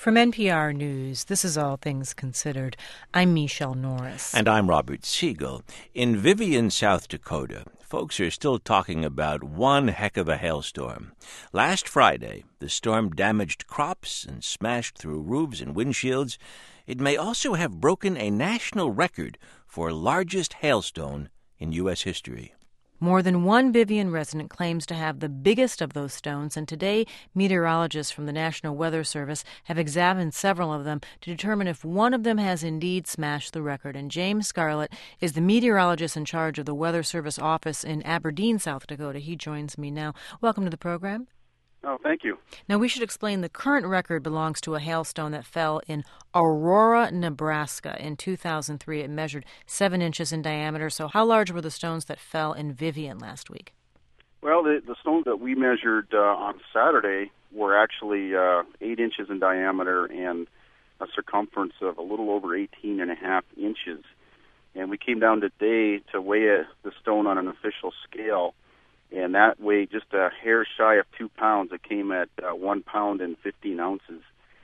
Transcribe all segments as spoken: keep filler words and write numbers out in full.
From N P R News, this is All Things Considered. I'm Michelle Norris. And I'm Robert Siegel. In Vivian, South Dakota, folks are still talking about one heck of a hailstorm. Last Friday, the storm damaged crops and smashed through roofs and windshields. It may also have broken a national record for largest hailstone in U S history. More than one Vivian resident claims to have the biggest of those stones, and today meteorologists from the National Weather Service have examined several of them to determine if one of them has indeed smashed the record. And James Scarlett is the meteorologist in charge of the Weather Service office in Aberdeen, South Dakota. He joins me now. Welcome to the program. Oh, thank you. Now, we should explain the current record belongs to a hailstone that fell in Aurora, Nebraska in two thousand three. It measured seven inches in diameter. So how large were the stones that fell in Vivian last week? Well, the, the stones that we measured uh, on Saturday were actually uh, eight inches in diameter and a circumference of a little over eighteen and a half inches. And we came down today to weigh a, the stone on an official scale. And that weighed just a hair shy of two pounds. It came at uh, one pound and fifteen ounces.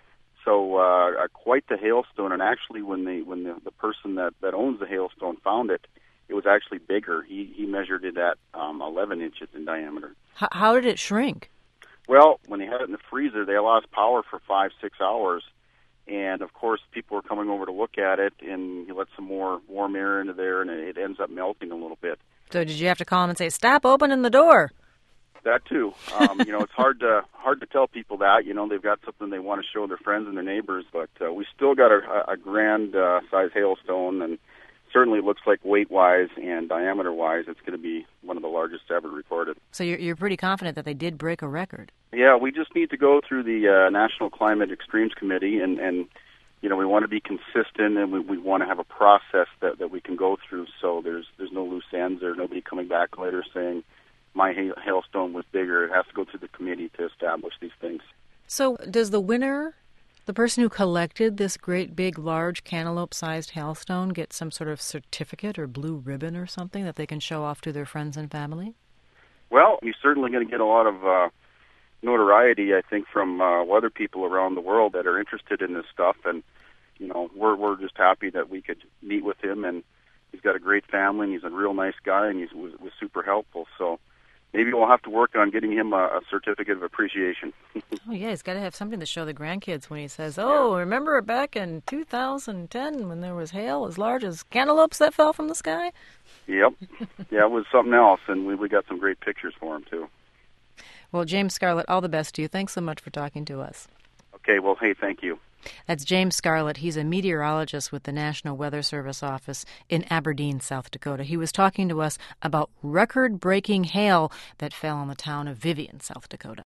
So uh, uh, quite the hailstone. And actually, when the when the, the person that, that owns the hailstone found it, it was actually bigger. He he measured it at um, eleven inches in diameter. H- how did it shrink? Well, when they had it in the freezer, they lost power for five six hours. And of course, people were coming over to look at it, and you let some more warm air into there, and it ends up melting a little bit. So did you have to call them and say, "Stop opening the door"? That too. Um, you know, it's hard to hard to tell people that. You know, they've got something they want to show their friends and their neighbors, but uh, we still got a, a grand uh, size hailstone, and certainly looks like weight-wise and diameter-wise, it's going to be one of the largest ever recorded. So you're you're pretty confident that they did break a record? Yeah, we just need to go through the uh, National Climate Extremes Committee, and, and you know, we want to be consistent, and we, we want to have a process that, that we can go through, so there's there's no loose ends or nobody coming back later saying my hail, hailstone was bigger. It has to go through the committee to establish these things. So does the winner, the person who collected this great big large cantaloupe-sized hailstone, get some sort of certificate or blue ribbon or something that they can show off to their friends and family? Well, you're certainly going to get a lot of uh, notoriety, I think, from uh, weather people around the world that are interested in this stuff, and you know, we're we're just happy that we could meet with him, and he's got a great family, and he's a real nice guy, and he was, was super helpful. So maybe we'll have to work on getting him a, a certificate of appreciation. Oh yeah, he's got to have something to show the grandkids when he says, "Oh, yeah. remember back in two thousand ten when there was hail as large as cantaloupes that fell from the sky?" Yep, yeah, it was something else, and we we got some great pictures for him too. Well, James Scarlett, all the best to you. Thanks so much for talking to us. Okay, well, hey, thank you. That's James Scarlett. He's a meteorologist with the National Weather Service office in Aberdeen, South Dakota. He was talking to us about record-breaking hail that fell on the town of Vivian, South Dakota.